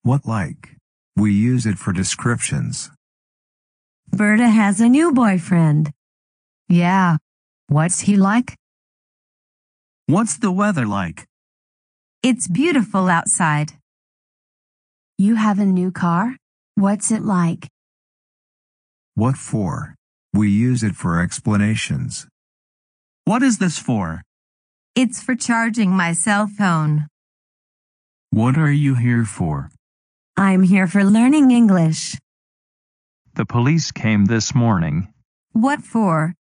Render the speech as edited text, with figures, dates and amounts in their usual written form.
What like? We use it for descriptions. Berta has a new boyfriend. Yeah. What's he like? What's the weather like? It's beautiful outside. You have a new car? What's it like? What for? We use it for explanations. What is this for? It's for charging my cell phone. What are you here for? I'm here for learning English. The police came this morning. What for?